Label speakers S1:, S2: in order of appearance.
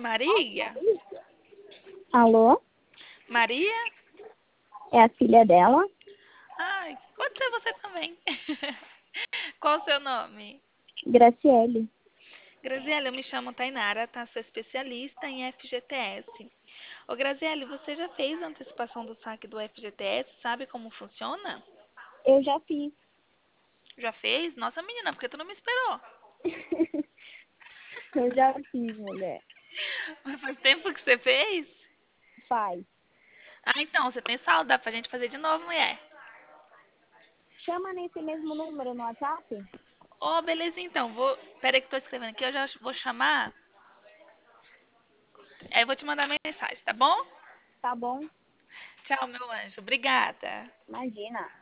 S1: Maria?
S2: Alô?
S1: Maria?
S2: É a filha dela?
S1: Ai, pode ser você também. Qual o seu nome?
S2: Graciele.
S1: Graziele, eu me chamo Tainara, tá? Sou especialista em FGTS. Ô, Graziele, você já fez a antecipação do saque do FGTS? Sabe como funciona?
S2: Eu já fiz.
S1: Já fez? Nossa, menina, por que tu não me esperou?
S2: Eu já fiz, mulher.
S1: Mas faz tempo que você fez?
S2: Faz.
S1: Ah, então, você tem saldo, dá pra gente fazer de novo, mulher.
S2: Chama nesse mesmo número no WhatsApp?
S1: Ô, beleza, então. Pera aí que tô escrevendo aqui, eu já vou chamar. Aí eu vou te mandar mensagem, tá bom?
S2: Tá bom.
S1: Tchau, meu anjo. Obrigada.
S2: Imagina.